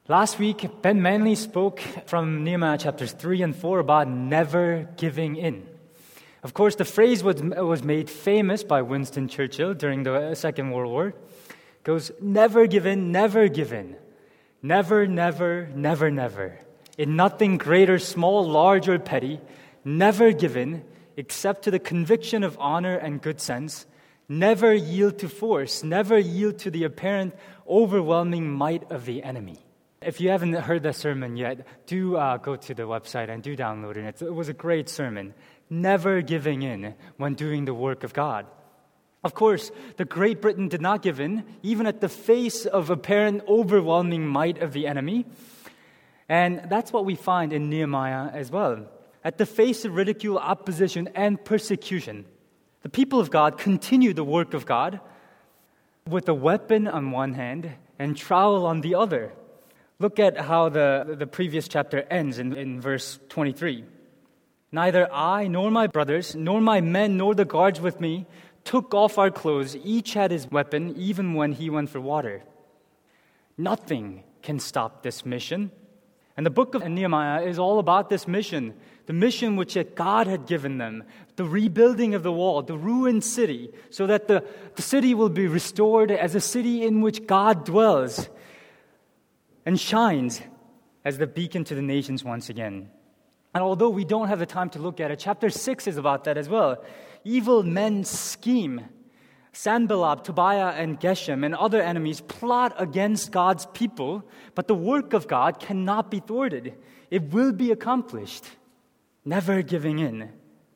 Last week, Ben Manley spoke from Nehemiah chapters 3 and 4 about never giving in. Of course, the phrase was made famous by Winston Churchill during the Second World War. It goes, never give in, never give in. Never, never, never, never. In nothing great or small, large or petty, never give in, except to the conviction of honor and good sense. Never yield to force, never yield to the apparent overwhelming might of the enemy. If you haven't heard that sermon yet, do go to the website and do download it. It was a great sermon. Never giving in when doing the work of God. Of course, the Great Britain did not give in, even at the face of apparent overwhelming might of the enemy. And that's what we find in Nehemiah as well. At the face of ridicule, opposition, and persecution, the people of God continue the work of God with a weapon on one hand and trowel on the other. Look at how the previous chapter ends in verse 23. Neither I nor my brothers, nor my men, nor the guards with me took off our clothes. Each had his weapon, even when he went for water. Nothing can stop this mission. And the book of Nehemiah is all about this mission, the mission which God had given them, the rebuilding of the wall, the ruined city, so that the city will be restored as a city in which God dwells and shines as the beacon to the nations once again. And although we don't have the time to look at it, chapter 6 is about that as well. Evil men scheme. Sanballat, Tobiah, and Geshem and other enemies plot against God's people, but the work of God cannot be thwarted. It will be accomplished. Never giving in.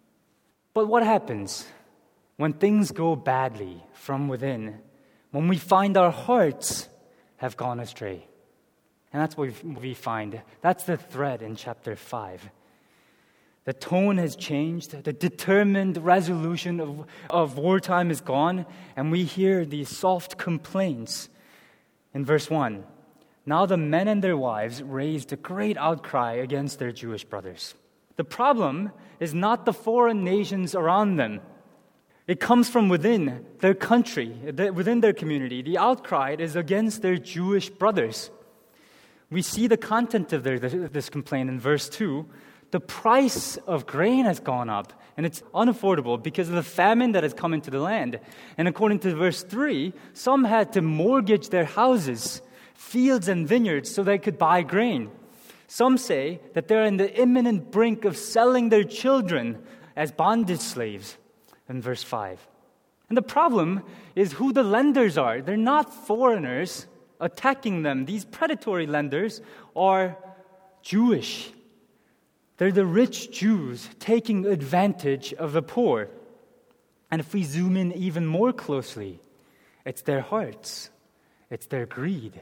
But what happens when things go badly from within? When we find our hearts have gone astray? And that's what we find. That's the thread in chapter 5. The tone has changed. The determined resolution of wartime is gone. And we hear these soft complaints. In verse 1, now the men and their wives raised a great outcry against their Jewish brothers. The problem is not the foreign nations around them. It comes from within their country, within their community. The outcry is against their Jewish brothers. We see the content of this complaint in verse 2. The price of grain has gone up, and it's unaffordable because of the famine that has come into the land. And according to verse 3, some had to mortgage their houses, fields, and vineyards so they could buy grain. Some say that they're in the imminent brink of selling their children as bondage slaves in verse 5. And the problem is who the lenders are. They're not foreigners attacking them. These predatory lenders are Jewish. They're the rich Jews taking advantage of the poor. And if we zoom in even more closely, it's their hearts. It's their greed.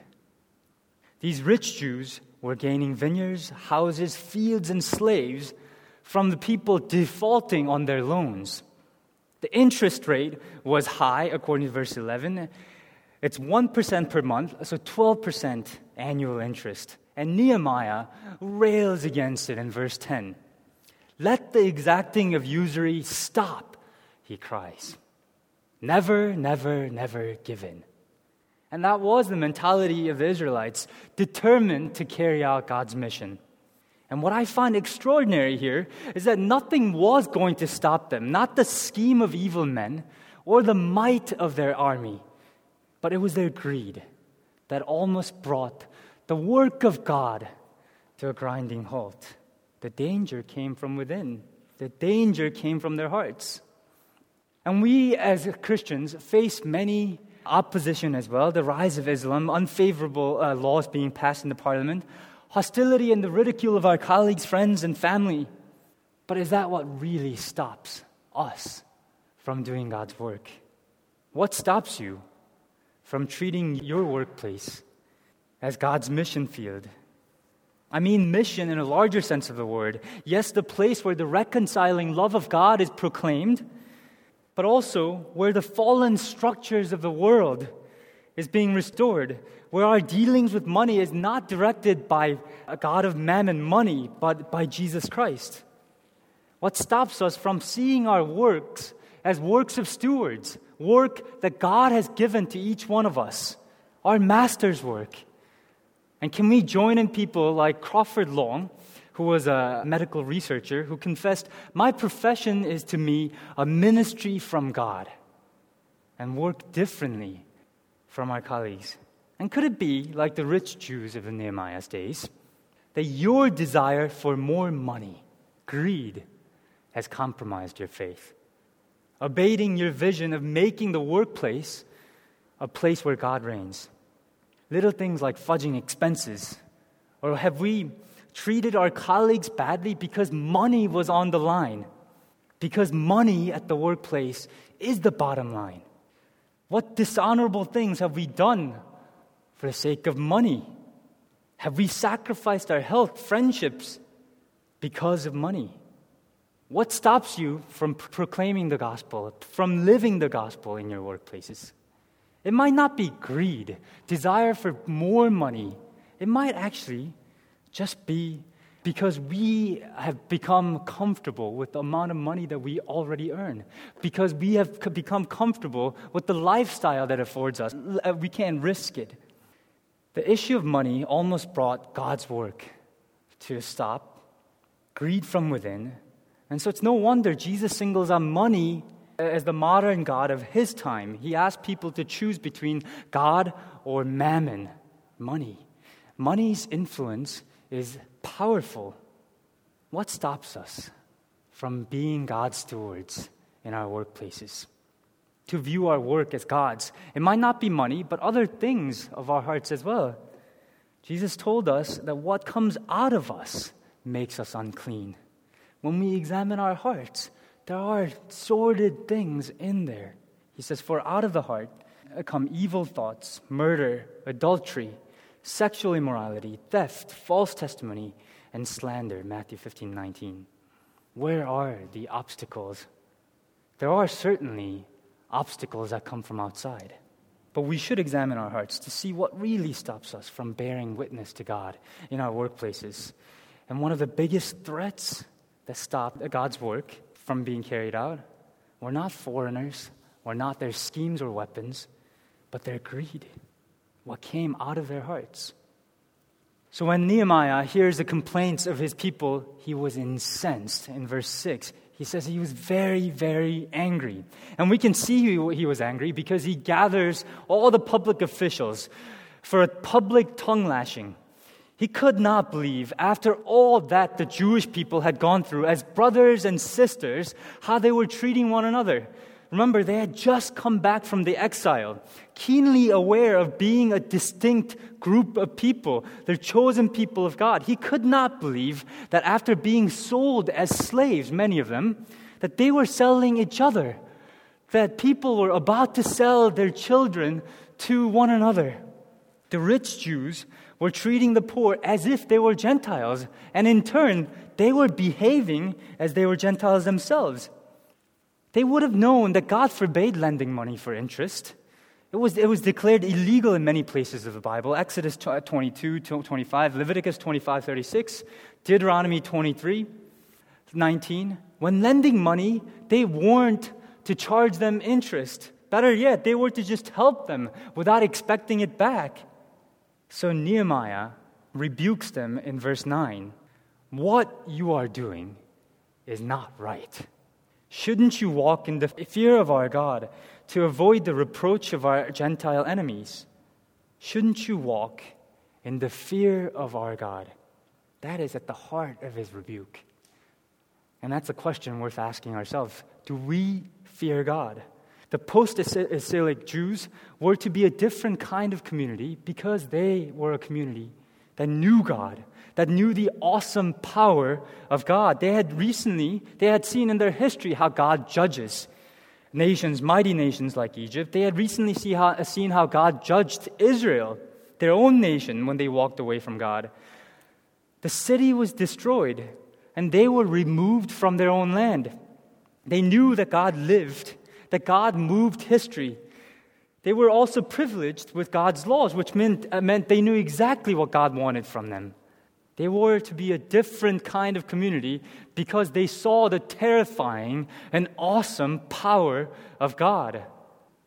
These rich Jews were gaining vineyards, houses, fields, and slaves from the people defaulting on their loans. The interest rate was high, according to verse 11. It's 1% per month, so 12% annual interest. And Nehemiah rails against it in verse 10. Let the exacting of usury stop, he cries. Never, never, never give in. And that was the mentality of the Israelites, determined to carry out God's mission. And what I find extraordinary here is that nothing was going to stop them, not the scheme of evil men or the might of their army. But it was their greed that almost brought the work of God to a grinding halt. The danger came from within. The danger came from their hearts. And we as Christians face many opposition as well. The rise of Islam, unfavorable laws being passed in the parliament, hostility and the ridicule of our colleagues, friends, and family. But is that what really stops us from doing God's work? What stops you from treating your workplace as God's mission field? I mean mission in a larger sense of the word. Yes, the place where the reconciling love of God is proclaimed, but also where the fallen structures of the world is being restored, where our dealings with money is not directed by a God of mammon, money, but by Jesus Christ. What stops us from seeing our works as works of stewards, work that God has given to each one of us, our master's work? And can we join in people like Crawford Long, who was a medical researcher, who confessed, "My profession is to me a ministry from God," and work differently from our colleagues? And could it be, like the rich Jews of Nehemiah's days, that your desire for more money, greed, has compromised your faith, abating your vision of making the workplace a place where God reigns? Little things like fudging expenses, or have we treated our colleagues badly because money was on the line? Because money at the workplace is the bottom line. What dishonorable things have we done for the sake of money? Have we sacrificed our health, friendships, because of money? What stops you from proclaiming the gospel, from living the gospel in your workplaces? It might not be greed, desire for more money. It might actually just be because we have become comfortable with the amount of money that we already earn, because we have become comfortable with the lifestyle that affords us. We can't risk it. The issue of money almost brought God's work to a stop, greed from within. And so it's no wonder Jesus singles out money as the modern god of his time. He asked people to choose between God or mammon, money. Money's influence is powerful. What stops us from being God's stewards in our workplaces? To view our work as God's. It might not be money, but other things of our hearts as well. Jesus told us that what comes out of us makes us unclean. When we examine our hearts, there are sordid things in there. He says, "For out of the heart come evil thoughts, murder, adultery, sexual immorality, theft, false testimony, and slander." Matthew 15:19. Where are the obstacles? There are certainly obstacles that come from outside. But we should examine our hearts to see what really stops us from bearing witness to God in our workplaces. And one of the biggest threats that stop God's work from being carried out, we're not foreigners, we're not their schemes or weapons, but their greed, what came out of their hearts. So when Nehemiah hears the complaints of his people, he was incensed. In verse 6, he says he was very, very angry. And we can see he was angry because he gathers all the public officials for a public tongue lashing. He could not believe, after all that the Jewish people had gone through as brothers and sisters, how they were treating one another. Remember, they had just come back from the exile, keenly aware of being a distinct group of people, the chosen people of God. He could not believe that after being sold as slaves, many of them, that they were selling each other, that people were about to sell their children to one another. The rich Jews were treating the poor as if they were Gentiles, and in turn, they were behaving as they were Gentiles themselves. They would have known that God forbade lending money for interest. It was declared illegal in many places of the Bible. Exodus 22:25, Leviticus 25:36, Deuteronomy 23:19. When lending money, they weren't to charge them interest. Better yet, they were to just help them without expecting it back. So Nehemiah rebukes them in verse 9. What you are doing is not right. Shouldn't you walk in the fear of our God to avoid the reproach of our Gentile enemies? Shouldn't you walk in the fear of our God? That is at the heart of his rebuke. And that's a question worth asking ourselves. Do we fear God? The post-exilic Jews were to be a different kind of community because they were a community that knew God, that knew the awesome power of God. They had seen in their history how God judges nations, mighty nations like Egypt. They had recently seen how God judged Israel, their own nation, when they walked away from God. The city was destroyed, and they were removed from their own land. They knew that God lived, that God moved history. They were also privileged with God's laws, which meant they knew exactly what God wanted from them. They were to be a different kind of community because they saw the terrifying and awesome power of God.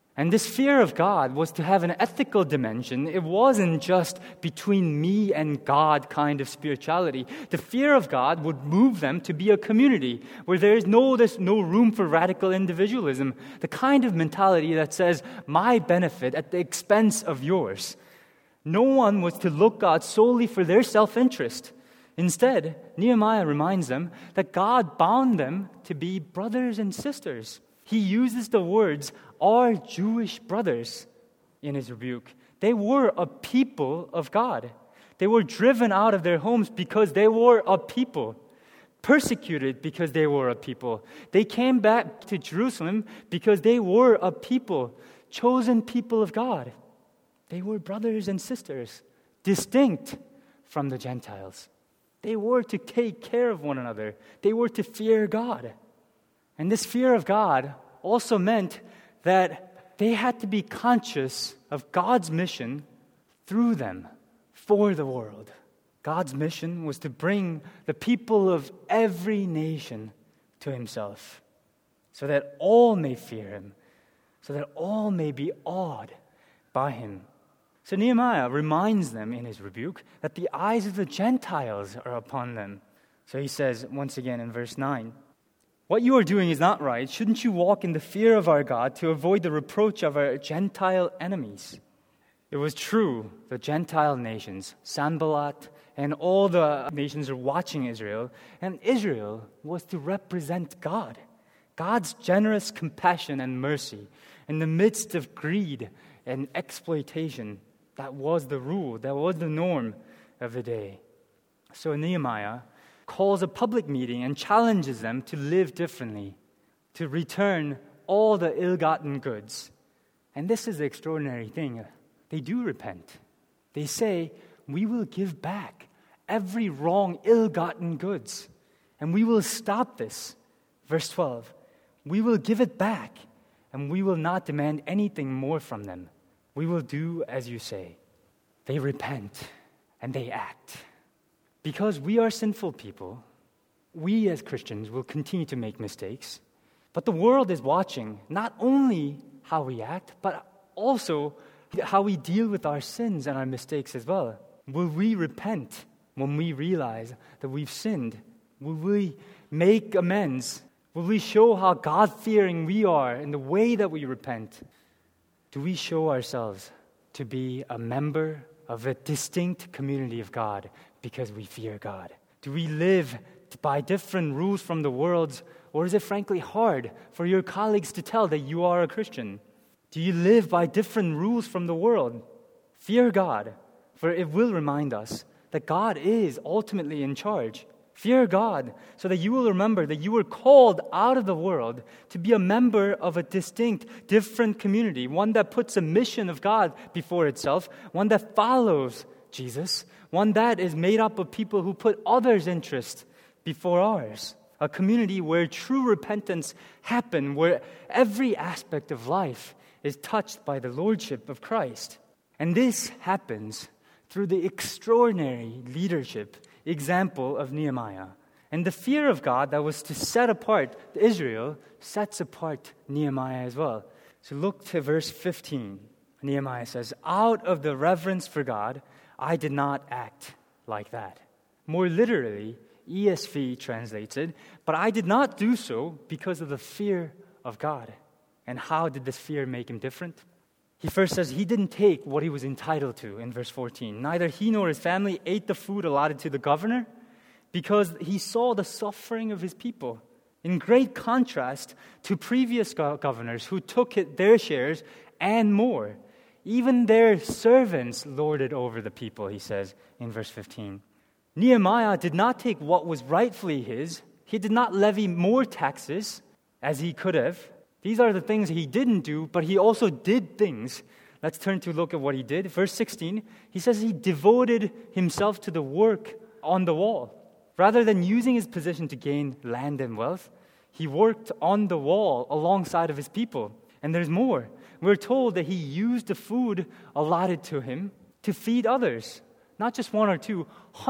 And this fear of God was to have an ethical dimension. It wasn't just between me and God kind of spirituality. The fear of God would move them to be a community where there's no room for radical individualism. The kind of mentality that says, my benefit at the expense of yours. No one was to look God solely for their self-interest. Instead, Nehemiah reminds them that God bound them to be brothers and sisters. He uses the words, our Jewish brothers, in his rebuke. They were a people of God. They were driven out of their homes because they were a people. Persecuted because they were a people. They came back to Jerusalem because they were a people, chosen people of God. They were brothers and sisters, distinct from the Gentiles. They were to take care of one another. They were to fear God. And this fear of God also meant that they had to be conscious of God's mission through them for the world. God's mission was to bring the people of every nation to himself so that all may fear him, so that all may be awed by him. So Nehemiah reminds them in his rebuke that the eyes of the Gentiles are upon them. So he says once again in verse 9, what you are doing is not right. Shouldn't you walk in the fear of our God to avoid the reproach of our Gentile enemies? It was true, the Gentile nations, Sanballat, and all the nations are watching Israel, and Israel was to represent God, God's generous compassion and mercy in the midst of greed and exploitation. That was the rule, that was the norm of the day. So Nehemiah calls a public meeting and challenges them to live differently, to return all the ill-gotten goods. And this is the extraordinary thing. They do repent. They say, we will give back every wrong, ill-gotten goods, and we will stop this. Verse 12, we will give it back, and we will not demand anything more from them. We will do as you say. They repent, and they act. Because we are sinful people, we as Christians will continue to make mistakes, but the world is watching not only how we act, but also how we deal with our sins and our mistakes as well. Will we repent when we realize that we've sinned? Will we make amends? Will we show how God-fearing we are in the way that we repent? Do we show ourselves to be a member of a distinct community of God because we fear God? Do we live by different rules from the world's, or is it frankly hard for your colleagues to tell that you are a Christian? Do you live by different rules from the world? Fear God, for it will remind us that God is ultimately in charge. Fear God, so that you will remember that you were called out of the world to be a member of a distinct, different community, one that puts a mission of God before itself, one that follows Jesus, one that is made up of people who put others' interests before ours. A community where true repentance happens, where every aspect of life is touched by the lordship of Christ. And this happens through the extraordinary leadership example of Nehemiah. And the fear of God that was to set apart Israel sets apart Nehemiah as well. So look to verse 15. Nehemiah says, out of the reverence for God, I did not act like that. More literally, ESV translates it, but I did not do so because of the fear of God. And how did this fear make him different? He first says he didn't take what he was entitled to in verse 14. Neither he nor his family ate the food allotted to the governor because he saw the suffering of his people. In great contrast to previous governors who took their shares and more. Even their servants lorded over the people, he says in verse 15. Nehemiah did not take what was rightfully his. He did not levy more taxes as he could have. These are the things he didn't do, but he also did things. Let's turn to look at what he did. Verse 16, he says he devoted himself to the work on the wall. Rather than using his position to gain land and wealth, he worked on the wall alongside of his people. And there's more. We're told that he used the food allotted to him to feed others. Not just one or two,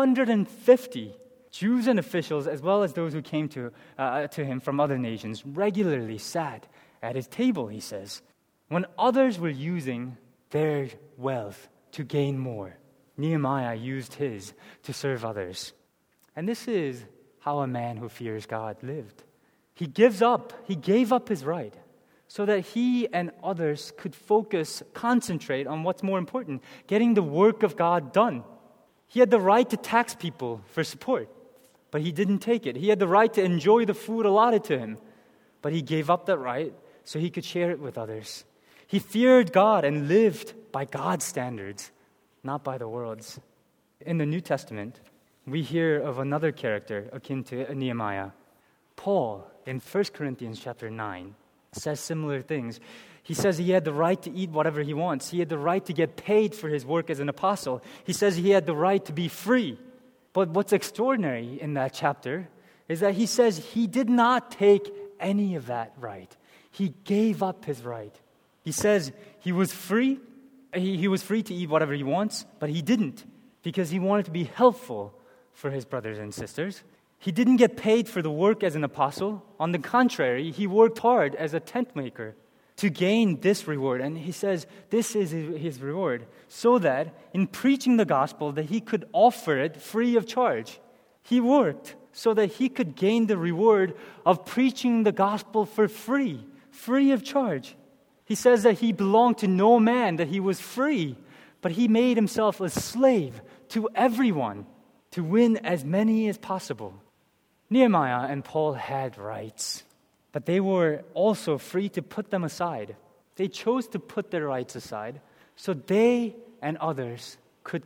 150 Jews and officials, as well as those who came to him from other nations, regularly sat at his table, he says. When others were using their wealth to gain more, Nehemiah used his to serve others. And this is how a man who fears God lived. He gave up his right so that he and others could concentrate on what's more important, getting the work of God done. He had the right to tax people for support, but he didn't take it. He had the right to enjoy the food allotted to him, but he gave up that right so he could share it with others. He feared God and lived by God's standards, not by the world's. In the New Testament, we hear of another character akin to Nehemiah. Paul, in 1 Corinthians chapter 9, says similar things. He says he had the right to eat whatever he wants. He had the right to get paid for his work as an apostle. He says he had the right to be free. But what's extraordinary in that chapter is that he says he did not take any of that right. He gave up his right. He says he was free. He was free to eat whatever he wants, but he didn't because he wanted to be helpful for his brothers and sisters. He didn't get paid for the work as an apostle. On the contrary, he worked hard as a tent maker to gain this reward. And he says this is his reward, so that in preaching the gospel that he could offer it free of charge. He worked so that he could gain the reward of preaching the gospel for free of charge. He says that he belonged to no man, that he was free, but he made himself a slave to everyone to win as many as possible. Nehemiah and Paul had rights, but they were also free to put them aside. They chose to put their rights aside so they and others could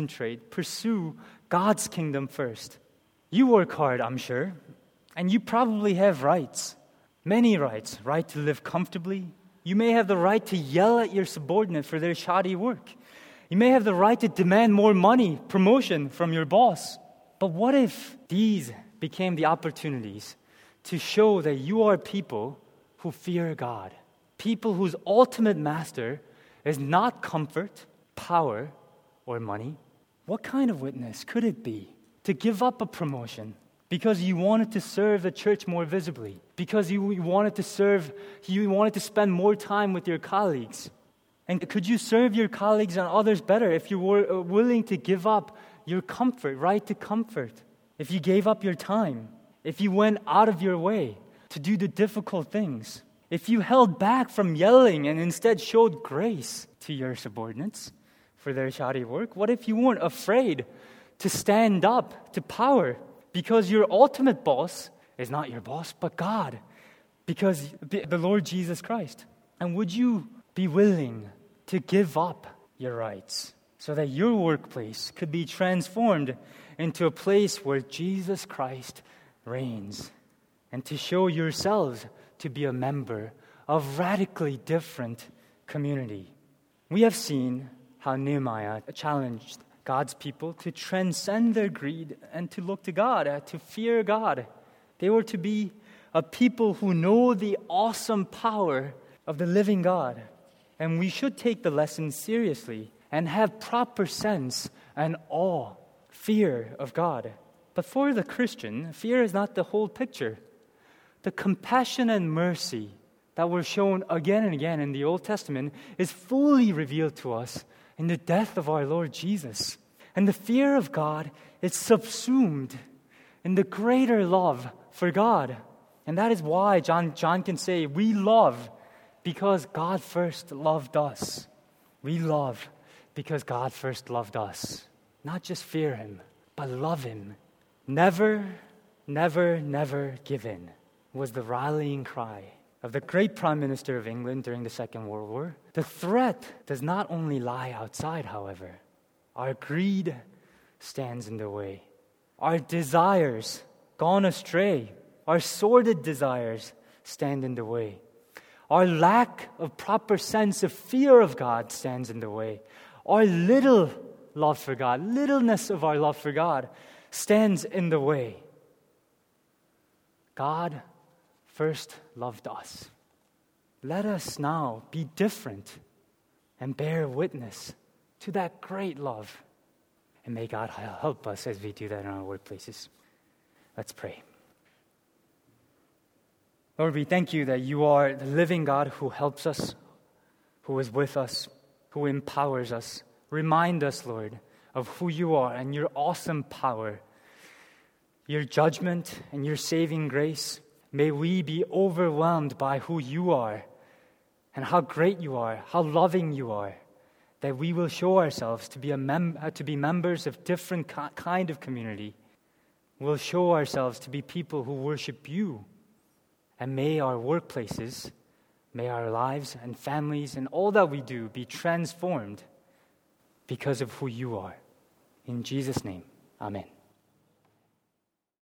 pursue God's kingdom first. You work hard, I'm sure, and you probably have rights, many rights. Right to live comfortably. You may have the right to yell at your subordinate for their shoddy work. You may have the right to demand more money, promotion from your boss. But what if these became the opportunities to show that you are people who fear God, people whose ultimate master is not comfort, power, or money? What kind of witness could it be to give up a promotion because you wanted to serve the church more visibly, because you wanted to spend more time with your colleagues? And could you serve your colleagues and others better if you were willing to give up your comfort, right to comfort? If you gave up your time, if you went out of your way to do the difficult things, if you held back from yelling and instead showed grace to your subordinates for their shoddy work, what if you weren't afraid to stand up to power because your ultimate boss is not your boss, but God, because the Lord Jesus Christ? And would you be willing to give up your rights so that your workplace could be transformed into a place where Jesus Christ reigns, and to show yourselves to be a member of radically different community? We have seen how Nehemiah challenged God's people to transcend their greed and to look to God, to fear God. They were to be a people who know the awesome power of the living God. And we should take the lesson seriously and have proper sense and awe, fear of God. But for the Christian, fear is not the whole picture. The compassion and mercy that were shown again and again in the Old Testament is fully revealed to us in the death of our Lord Jesus. And the fear of God is subsumed in the greater love for God. And that is why John can say, we love because God first loved us. We love because God first loved us. Not just fear Him, but love Him. Never, never, never give in was the rallying cry of the great Prime Minister of England during the Second World War. The threat does not only lie outside, however. Our greed stands in the way. Our desires gone astray, our sordid desires stand in the way. Our lack of proper sense of fear of God stands in the way. Our little love for God, littleness of our love for God stands in the way. God first loved us. Let us now be different and bear witness to that great love. And may God help us as we do that in our workplaces. Let's pray. Lord, we thank you that you are the living God who helps us, who is with us, who empowers us. Remind us, Lord, of who you are and your awesome power, your judgment and your saving grace. May we be overwhelmed by who you are and how great you are, how loving you are, that we will show ourselves to be members of different kind of community. We'll show ourselves to be people who worship you. And may our workplaces, may our lives and families and all that we do be transformed because of who you are. In Jesus' name, amen.